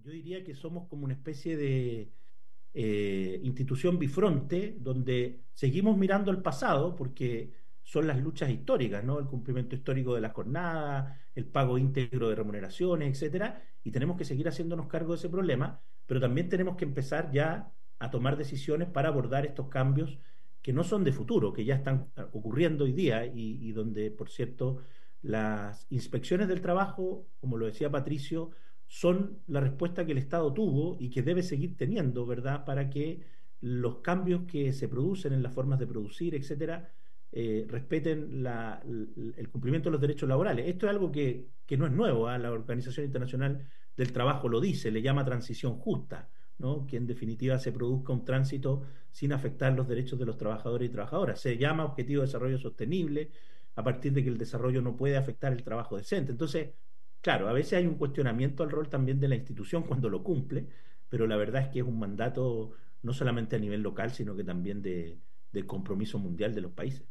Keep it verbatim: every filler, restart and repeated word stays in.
Yo diría que somos como una especie de eh, institución bifronte, donde seguimos mirando al pasado, porque son las luchas históricas, ¿no? El cumplimiento histórico de la jornada, el pago íntegro de remuneraciones, etcétera, y tenemos que seguir haciéndonos cargo de ese problema, pero también tenemos que empezar ya a tomar decisiones para abordar estos cambios que no son de futuro, que ya están ocurriendo hoy día y, y donde, por cierto, las inspecciones del trabajo, como lo decía Patricio, son la respuesta que el Estado tuvo y que debe seguir teniendo, ¿verdad?, para que los cambios que se producen en las formas de producir, etcétera, eh, respeten la, el cumplimiento de los derechos laborales. Esto es algo que, que no es nuevo, ¿eh? La Organización Internacional del Trabajo lo dice, le llama transición justa, ¿no? Que en definitiva se produzca un tránsito sin afectar los derechos de los trabajadores y trabajadoras. Se llama Objetivo de Desarrollo Sostenible a partir de que el desarrollo no puede afectar el trabajo decente. Entonces, claro, a veces hay un cuestionamiento al rol también de la institución cuando lo cumple, pero la verdad es que es un mandato no solamente a nivel local, sino que también de, de compromiso mundial de los países.